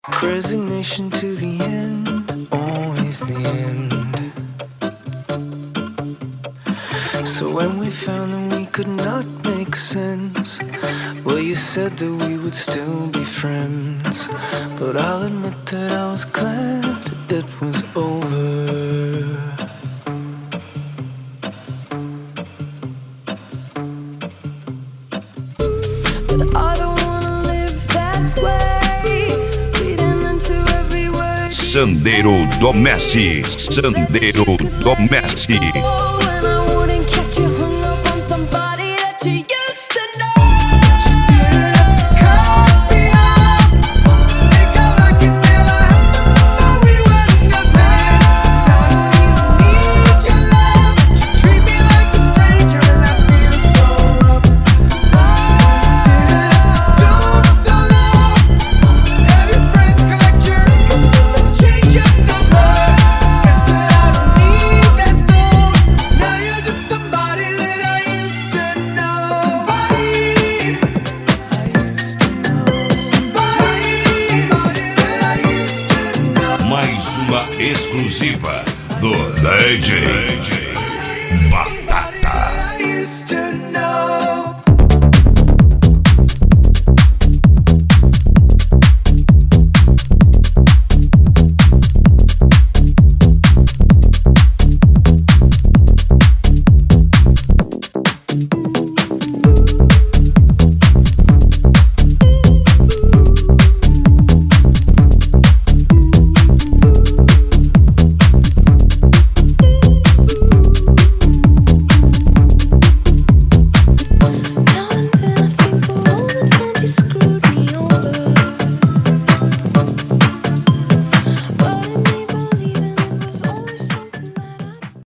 Resignation to the end, always the end. So when we found that we could not make sense, well, you said that we would still be friends. But I'll admit that I was glad it was over. But I don't wanna live that way, reading into every word. Sandero Domessi, Sandero Domessi. Mais uma exclusiva do DJ Baco.